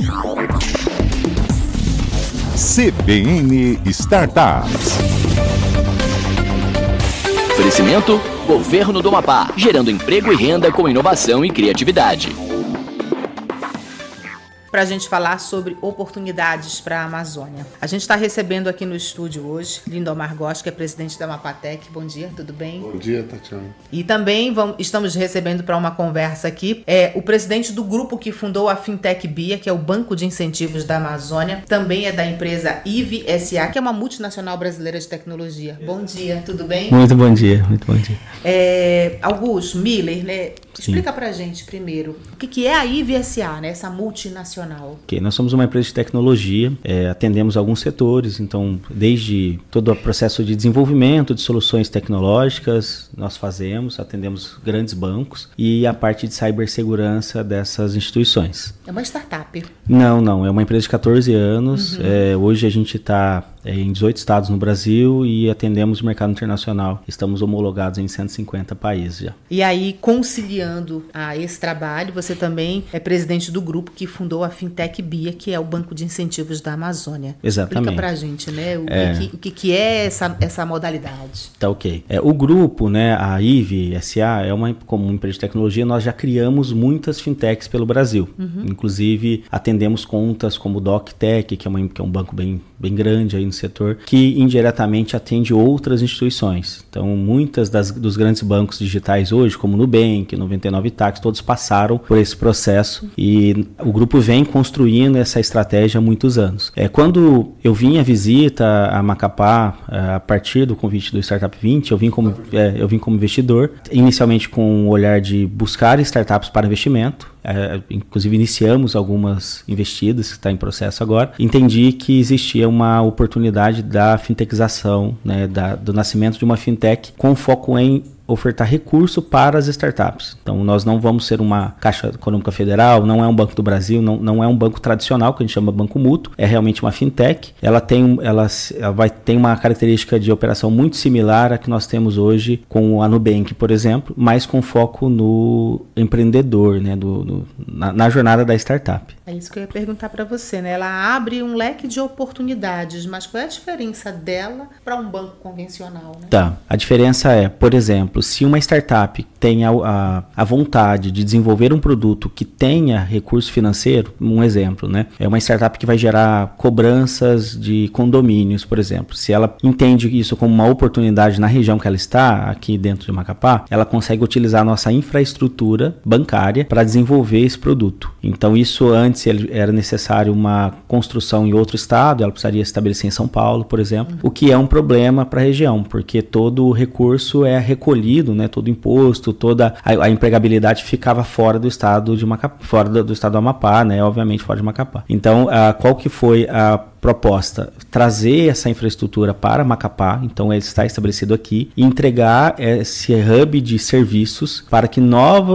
CBN Startups. Oferecimento: Governo do Amapá, gerando emprego e renda com inovação e criatividade. Para a gente falar sobre oportunidades para a Amazônia. A gente está recebendo aqui no estúdio hoje Lindomar Góes, que é presidente da Amapatec. Bom dia, tudo bem? Bom dia, Tatiana. E também estamos recebendo para uma conversa aqui o presidente do grupo que fundou a Fintech BIA, que é o Banco de Incentivos da Amazônia. Também é da empresa IVE SA, que é uma multinacional brasileira de tecnologia. Bom dia, tudo bem? Muito bom dia, muito bom dia. Augusto Miller, né? Sim. Explica pra gente primeiro o que é a IVE SA, né? Essa multinacional. Okay, nós somos uma empresa de tecnologia, atendemos alguns setores, então desde todo o processo de desenvolvimento de soluções tecnológicas nós atendemos grandes bancos e a parte de cibersegurança dessas instituições. É uma startup? Não, é uma empresa de 14 anos, hoje a gente está em 18 estados no Brasil e atendemos o mercado internacional, estamos homologados em 150 países já. E aí, conciliando esse trabalho, você também é presidente do grupo que fundou a Fintech BIA, que é o Banco de Incentivos da Amazônia. Exatamente. Explica pra gente, né, o que é essa modalidade. Tá ok. O grupo, né, a IVE SA, como uma empresa de tecnologia, nós já criamos muitas fintechs pelo Brasil. Inclusive, atendemos contas como o DocTech, que é um banco bem grande aí no setor, que indiretamente atende outras instituições. Então, muitas dos grandes bancos digitais hoje, como Nubank, 99Tax, todos passaram por esse processo e o grupo vem construindo essa estratégia há muitos anos. Quando eu vim à visita a Macapá, a partir do convite do Startup 20, eu vim como investidor, inicialmente com o olhar de buscar startups para investimento. Inclusive iniciamos algumas investidas, que está em processo agora. Entendi que existia uma oportunidade da fintechização, né, do nascimento de uma fintech com foco em ofertar recurso para as startups. Então, nós não vamos ser uma Caixa Econômica Federal, não é um Banco do Brasil, não é um banco tradicional, que a gente chama banco mútuo, é realmente uma fintech. Ela vai ter uma característica de operação muito similar à que nós temos hoje com a Nubank, por exemplo, mas com foco no empreendedor, né, na jornada da startup. É isso que eu ia perguntar para você, né? Ela abre um leque de oportunidades, mas qual é a diferença dela para um banco convencional, né? Tá, a diferença é, por exemplo, se uma startup tem a vontade de desenvolver um produto que tenha recurso financeiro, um exemplo, né? É uma startup que vai gerar cobranças de condomínios, por exemplo. Se ela entende isso como uma oportunidade na região que ela está, aqui dentro de Macapá, ela consegue utilizar a nossa infraestrutura bancária para desenvolver esse produto. Então, isso antes era necessário uma construção em outro estado, ela precisaria estabelecer em São Paulo, por exemplo, o que é um problema para a região, porque todo o recurso é recolhido, né, todo o imposto, toda a empregabilidade ficava fora do estado de Macapá, fora do estado do Amapá, né, obviamente fora de Macapá. Então, qual que foi a proposta? Trazer essa infraestrutura para Macapá, então ele está estabelecido aqui, e entregar esse hub de serviços para que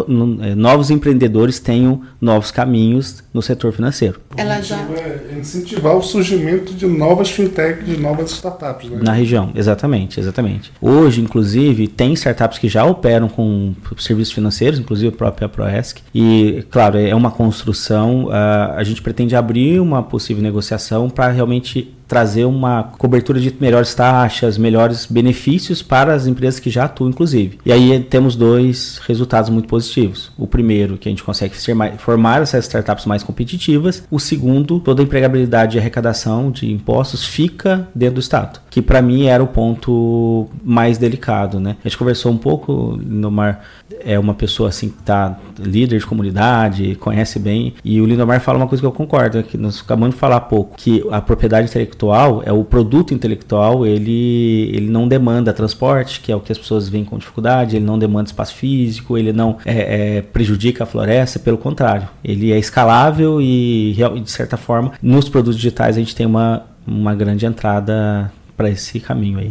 novos empreendedores tenham novos caminhos no setor financeiro. Ela já incentivar o surgimento de novas fintechs, de novas startups, né? Na região, exatamente. Hoje, inclusive, tem startups que já operam com serviços financeiros, inclusive a própria Proesc, e, claro, é uma construção, a gente pretende abrir uma possível negociação para realmente trazer uma cobertura de melhores taxas, melhores benefícios para as empresas que já atuam, inclusive. E aí temos dois resultados muito positivos. O primeiro, que a gente consegue formar essas startups mais competitivas. O segundo, toda a empregabilidade e arrecadação de impostos fica dentro do Estado, que para mim era o ponto mais delicado, né? A gente conversou um pouco, Lindomar é uma pessoa assim que está líder de comunidade, conhece bem, e o Lindomar fala uma coisa que eu concordo, que nós acabamos de falar há pouco, que a propriedade intelectual, o produto intelectual, ele não demanda transporte, que é o que as pessoas veem com dificuldade, ele não demanda espaço físico, ele não prejudica a floresta, pelo contrário, ele é escalável e, de certa forma, nos produtos digitais a gente tem uma grande entrada para esse caminho aí, né?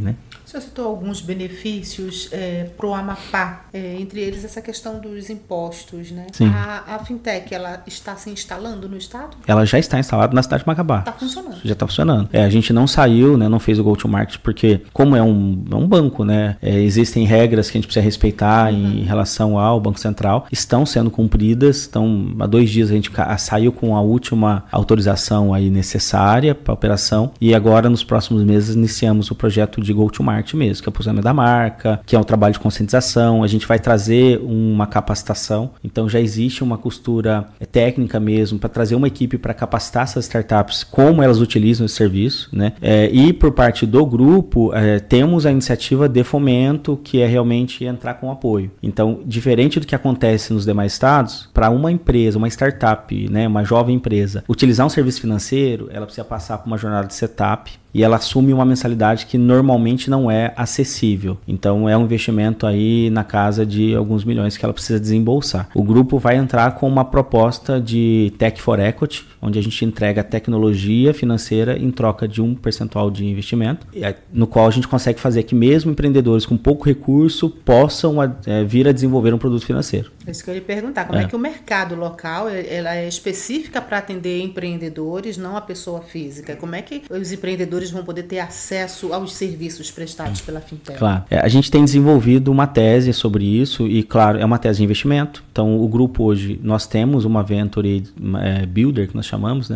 O senhor citou alguns benefícios para o Amapá, entre eles essa questão dos impostos, né? Sim. A fintech, ela está se instalando no estado? Ela já está instalada na cidade de Macapá. Está funcionando. Já está funcionando. A gente não saiu, né, não fez o go-to-market, porque como é um banco, né, existem regras que a gente precisa respeitar em relação ao Banco Central, estão sendo cumpridas. Então, há 2 dias a gente saiu com a última autorização aí necessária para a operação, e agora nos próximos meses iniciamos o projeto de go-to-market mesmo, que é o posicionamento da marca, que é um trabalho de conscientização. A gente vai trazer uma capacitação, então já existe uma costura técnica mesmo para trazer uma equipe para capacitar essas startups como elas utilizam esse serviço, né? E por parte do grupo, temos a iniciativa de fomento, que é realmente entrar com apoio. Então, diferente do que acontece nos demais estados, para uma empresa, uma startup, né, uma jovem empresa, utilizar um serviço financeiro, ela precisa passar por uma jornada de setup, e ela assume uma mensalidade que normalmente não é acessível. Então é um investimento aí na casa de alguns milhões que ela precisa desembolsar. O grupo vai entrar com uma proposta de Tech for Equity, onde a gente entrega tecnologia financeira em troca de um percentual de investimento, no qual a gente consegue fazer que mesmo empreendedores com pouco recurso possam vir a desenvolver um produto financeiro. É isso que eu ia perguntar. Como é que o mercado local ela é específica para atender empreendedores, não a pessoa física? Como é que os empreendedores vão poder ter acesso aos serviços prestados pela fintech? Claro. A gente tem desenvolvido uma tese sobre isso e, claro, é uma tese de investimento. Então, o grupo hoje, nós temos uma Venture Builder, que nós chamamos, né?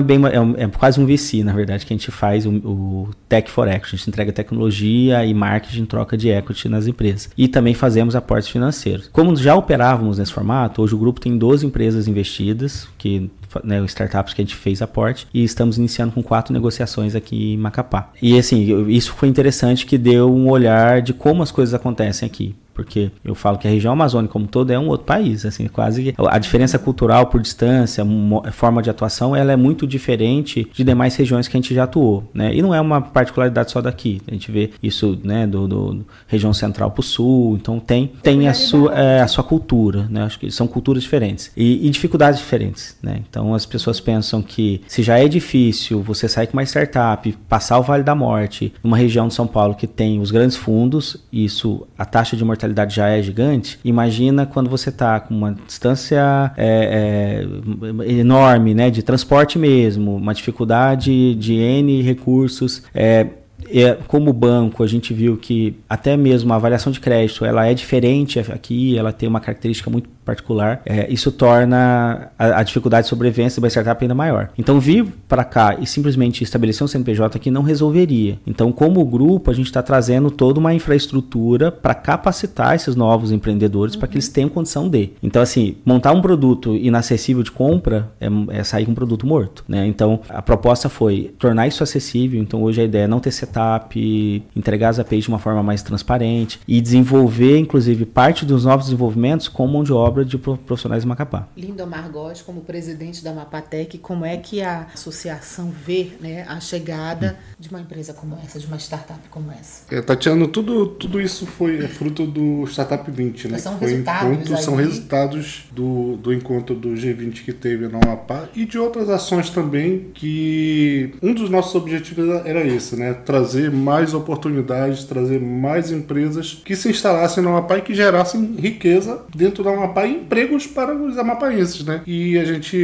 É quase um VC, na verdade, que a gente faz o Tech for Equity. A gente entrega tecnologia e marketing em troca de equity nas empresas. E também fazemos aportes financeiros. Como já operávamos nesse formato, hoje o grupo tem 12 empresas investidas, que startups que a gente fez aporte, e estamos iniciando com 4 negociações aqui em Macapá. E assim, isso foi interessante, que deu um olhar de como as coisas acontecem aqui. Porque eu falo que a região amazônica como todo é um outro país, assim, quase a diferença cultural por distância, forma de atuação, ela é muito diferente de demais regiões que a gente já atuou, né? E não é uma particularidade só daqui, a gente vê isso, né, do região central para o sul, então tem a sua cultura, né? Acho que são culturas diferentes e dificuldades diferentes, né? Então as pessoas pensam que se já é difícil você sair com uma startup, passar o Vale da Morte, numa região de São Paulo que tem os grandes fundos, a taxa de mortalidade já é gigante, imagina quando você está com uma distância enorme, né, de transporte mesmo, uma dificuldade de N recursos. Como banco, a gente viu que até mesmo a avaliação de crédito ela é diferente aqui, ela tem uma característica muito particular. Isso torna a dificuldade de sobrevivência da startup ainda maior. Então, vir para cá e simplesmente estabelecer um CNPJ aqui não resolveria. Então, como grupo, a gente está trazendo toda uma infraestrutura para capacitar esses novos empreendedores para que eles tenham condição de. Então, assim, montar um produto inacessível de compra é sair com um produto morto, né? Então, a proposta foi tornar isso acessível. Então, hoje a ideia é não ter setup, entregar as APIs de uma forma mais transparente e desenvolver, inclusive, parte dos novos desenvolvimentos com mão de obra de profissionais de Macapá. Lindomar Góes, como presidente da Mapatec, como é que a associação vê, né, a chegada de uma empresa como essa, de uma startup como essa? Tatiana, tudo isso foi fruto do Startup 20, né? São resultados do encontro do G20 que teve na Amapá e de outras ações também, que um dos nossos objetivos era esse, né? Trazer mais oportunidades, trazer mais empresas que se instalassem no Amapá e que gerassem riqueza dentro do Amapá e empregos para os amapaenses, né? E a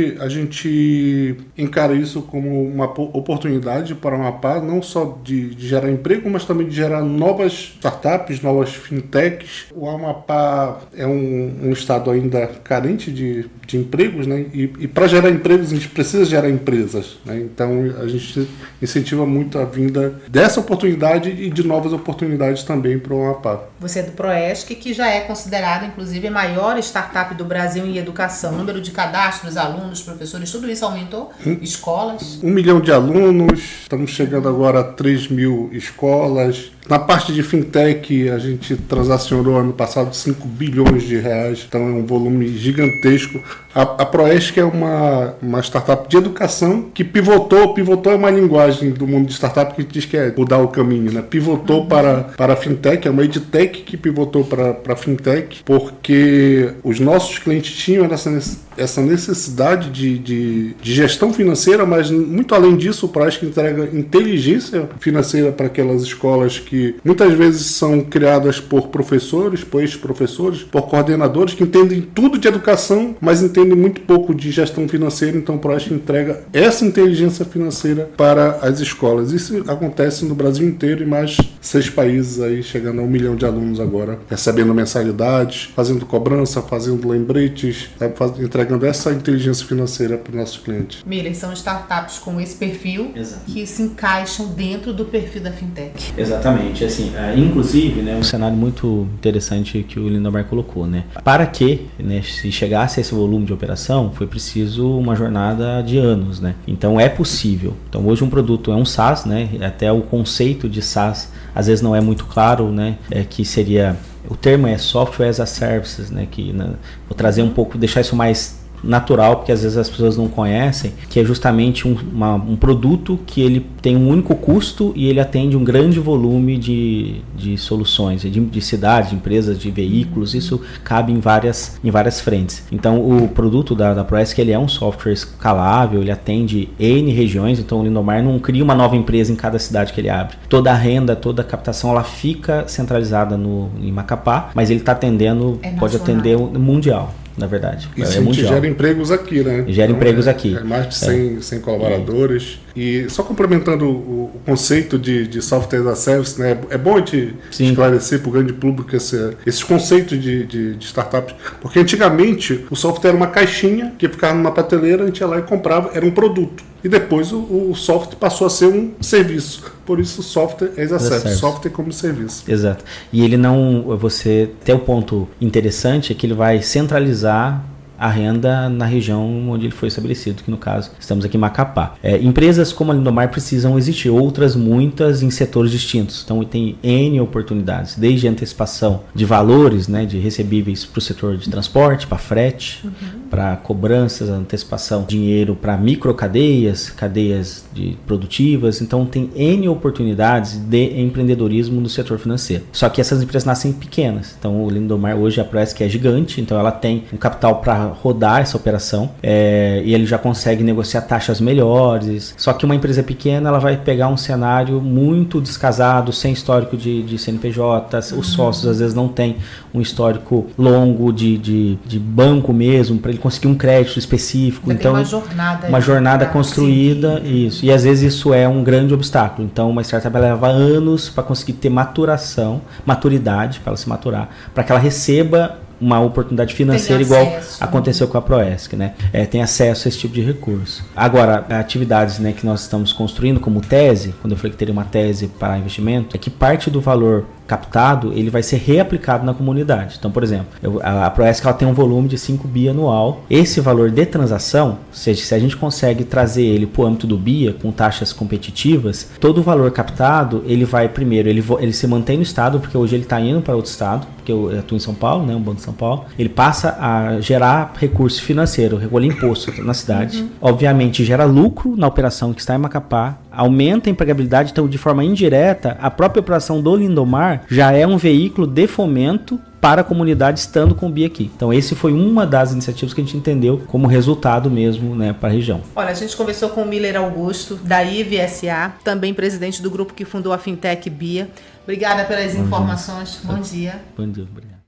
gente encara isso como uma oportunidade para o Amapá, não só de gerar emprego, mas também de gerar novas startups, novas fintechs. O Amapá é um estado ainda carente de empregos, né? E para gerar empregos a gente precisa gerar empresas, né? Então a gente incentiva muito a vinda dessa oportunidade e de novas oportunidades também para o Amapá. Você é do Proesc, que já é considerado, inclusive, a maior startup do Brasil em educação. O número de cadastros, alunos, professores, tudo isso aumentou? Escolas? 1 milhão de alunos, estamos chegando agora a 3 mil escolas. Na parte de fintech, a gente transacionou ano passado 5 bilhões de reais, então é um volume gigantesco. A Proesc é uma startup de educação que pivotou é uma linguagem do mundo de startup que diz que é mudar o caminho, né? Pivotou para a fintech, é uma edtech que pivotou para fintech, porque os nossos clientes tinham essa necessidade de gestão financeira, mas muito além disso, o Proesc entrega inteligência financeira para aquelas escolas que que muitas vezes são criadas por professores, por ex-professores, por coordenadores que entendem tudo de educação, mas entendem muito pouco de gestão financeira. Então o Proesc entrega essa inteligência financeira para as escolas. Isso acontece no Brasil inteiro e mais 6 países aí, chegando a 1 milhão de alunos agora, recebendo mensalidades, fazendo cobrança, fazendo lembretes, entregando essa inteligência financeira para os nossos clientes. Miller, são startups com esse perfil. Exato. Que se encaixam dentro do perfil da fintech. Exatamente, assim, inclusive, né, um cenário muito interessante que o Lindomar colocou, né? Para que, né, se chegasse a esse volume de operação, foi preciso uma jornada de anos, né? Então é possível. Então hoje um produto é um SaaS, né? Até o conceito de SaaS às vezes não é muito claro, né? Que seria, o termo é Software as a Services, né? Que vou trazer um pouco, deixar isso mais natural, porque às vezes as pessoas não conhecem, que é justamente um produto que ele tem um único custo e ele atende um grande volume de soluções, de cidades, de empresas, de veículos. Isso cabe em várias frentes. Então o produto da Proesc, ele é um software escalável, ele atende N regiões, então o Lindomar não cria uma nova empresa em cada cidade que ele abre. Toda a renda, toda a captação, ela fica centralizada em Macapá, mas ele está atendendo, pode atender o mundial. Na verdade. Isso gera empregos aqui, né? Gera então, empregos aqui. É mais de 100 colaboradores. E só complementando o conceito de software as a service, né? É bom a gente esclarecer para o grande público esses conceitos de startups. Porque antigamente o software era uma caixinha que ficava numa prateleira, a gente ia lá e comprava, era um produto. E depois o software passou a ser um serviço. Por isso o software as a service, software como serviço. Exato. E ele não, você tem um ponto interessante é que ele vai centralizar a renda na região onde ele foi estabelecido, que no caso estamos aqui em Macapá. Empresas como a Lindomar precisam existir, outras muitas em setores distintos, então tem N oportunidades, desde antecipação de valores, né, de recebíveis para o setor de transporte, para frete, para cobranças, antecipação de dinheiro para microcadeias, cadeias produtivas, então tem N oportunidades de empreendedorismo no setor financeiro. Só que essas empresas nascem pequenas, então o Lindomar hoje, a Proesc é gigante, então ela tem um capital para rodar essa operação e ele já consegue negociar taxas melhores. Só que uma empresa pequena, ela vai pegar um cenário muito descasado, sem histórico de CNPJ, os sócios às vezes não têm um histórico longo de banco mesmo, para ele conseguir um crédito específico. Então, uma jornada construída, isso. E às vezes isso é um grande obstáculo. Então uma startup leva anos para conseguir ter maturidade, para ela se maturar, para que ela receba uma oportunidade financeira igual aconteceu com a Proesc, né? Tem acesso a esse tipo de recurso. Agora, atividades, né, que nós estamos construindo como tese, quando eu falei que teria uma tese para investimento, é que parte do valor captado, ele vai ser reaplicado na comunidade. Então, por exemplo, a Proesc, ela tem um volume de 5 bi anual. Esse valor de transação, ou seja, se a gente consegue trazer ele para o âmbito do BIA, com taxas competitivas, todo o valor captado, ele vai primeiro, ele se mantém no estado, porque hoje ele está indo para outro estado, porque eu atuo em São Paulo, né, um banco de São Paulo, ele passa a gerar recurso financeiro, recolher imposto na cidade. Obviamente, gera lucro na operação que está em Macapá, aumenta a empregabilidade, então de forma indireta, a própria operação do Lindomar já é um veículo de fomento para a comunidade estando com o BIA aqui. Então esse foi uma das iniciativas que a gente entendeu como resultado mesmo, né, para a região. Olha, a gente conversou com o Miller Augusto, da IVE SA, também presidente do grupo que fundou a Fintech BIA. Obrigada pelas informações. Bom dia. Bom dia, obrigado.